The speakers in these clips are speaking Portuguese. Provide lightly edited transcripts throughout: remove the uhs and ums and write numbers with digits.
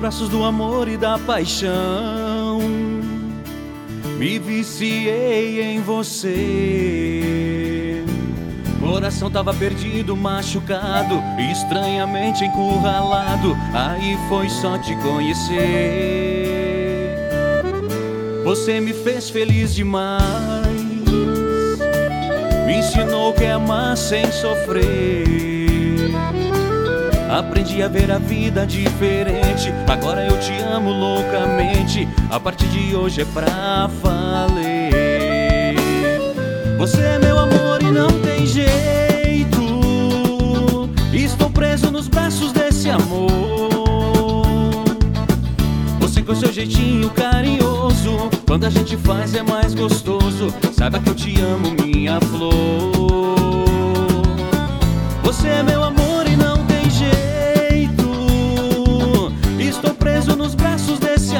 braços do amor e da paixão. Me viciei em você. Coração tava perdido, machucado, estranhamente encurralado. Aí foi só te conhecer. Você me fez feliz demais. Me ensinou que é amar sem sofrer. Aprendi a ver a vida diferente. Agora eu te amo loucamente. A partir de hoje é pra valer. Você é meu amor e não tem jeito. Estou preso nos braços desse amor. Você com seu jeitinho carinhoso, quando a gente faz é mais gostoso. Saiba que eu te amo, minha flor. Você é meu amor e não tem jeito. Estou preso nos braços desse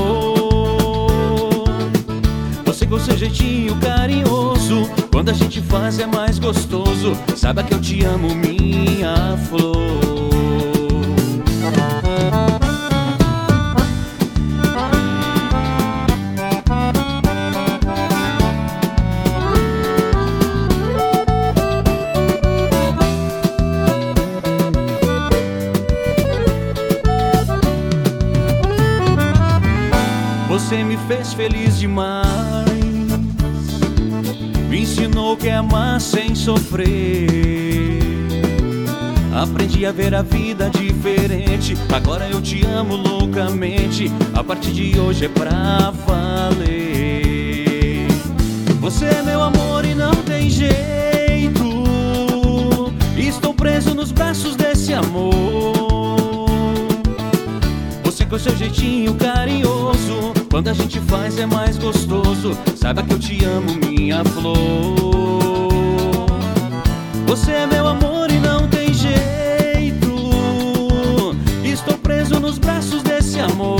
amor. Você com seu jeitinho carinhoso, quando a gente faz é mais gostoso. Saiba que eu te amo, minha flor. Você me fez feliz demais. Me ensinou que é amar sem sofrer. Aprendi a ver a vida diferente. Agora eu te amo loucamente. A partir de hoje é pra valer. Você é meu amor e não tem jeito. Estou preso nos braços desse amor. Você com seu jeitinho carinhoso, quando a gente faz é mais gostoso. Saiba que eu te amo, minha flor. Você é meu amor e não tem jeito. Estou preso nos braços desse amor.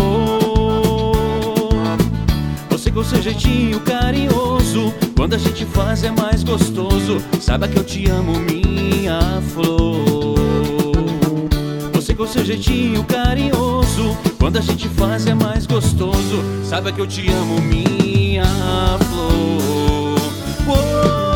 Você com seu jeitinho carinhoso, quando a gente faz é mais gostoso. Saiba que eu te amo, minha flor. Você com seu jeitinho carinhoso, quando a gente faz é mais gostoso. Saiba que eu te amo, minha flor.